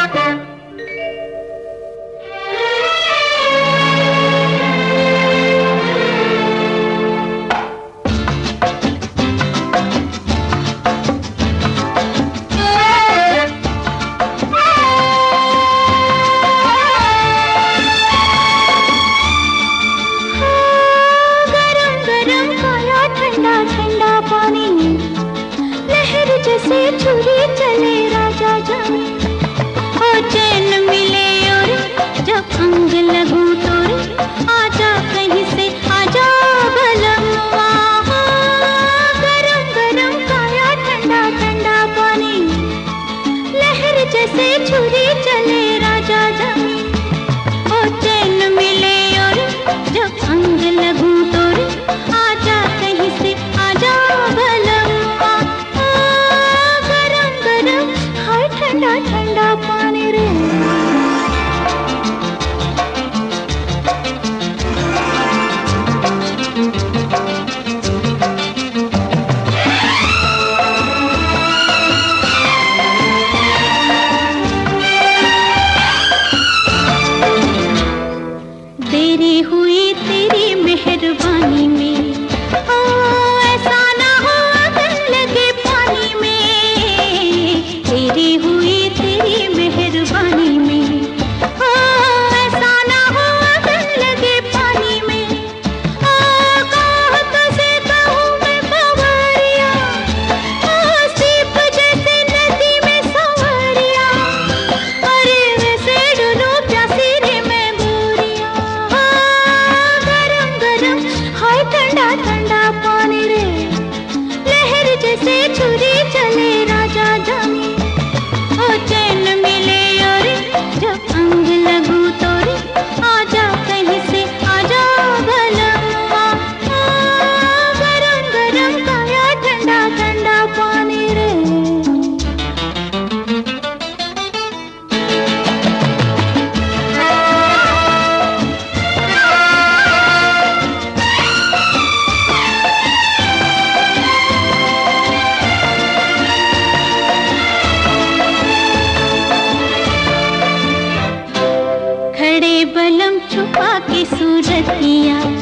से छुरी चले राजा जाने, ओ चैन मिले और जब अंग लगूं तो आजा कहीं से आजा बलमुआ। गरम गरम काया ठंडा ठंडा पानी, लहर जैसे छुरी चले राजा जाने, ओ चैन मिले और जब अंग लगूं तो आजा कहीं से आजा बलमुआ। गरम गरम हाय ठंडा ठंडा पानी रे। देरी हुई तेरी मेहरबानी में, ओ ऐसा ना हो अगर लगे पानी में। देरी हुई तेरी मेहरबानी में, ओ ऐसा ना हो अगर लगे पानी में। ओ कहत से कहूँ मैं बवरिया, ओ सीप जैसे नदी में संवरिया, अरे वैसे डूबूं प्यासी रे मैं गोरिया। गरम गरम हाय ठंडा ठंडा पानी रे, लहर जैसे छुरी चले राजा जाने, ओ चैन मिले और जब अंग लगूं तो आजा कहीं से आजा बलमुआ। गरम गरम काया ठंडा ठंडा पानी रे। खड़े बलम छुपा के सूरतिया,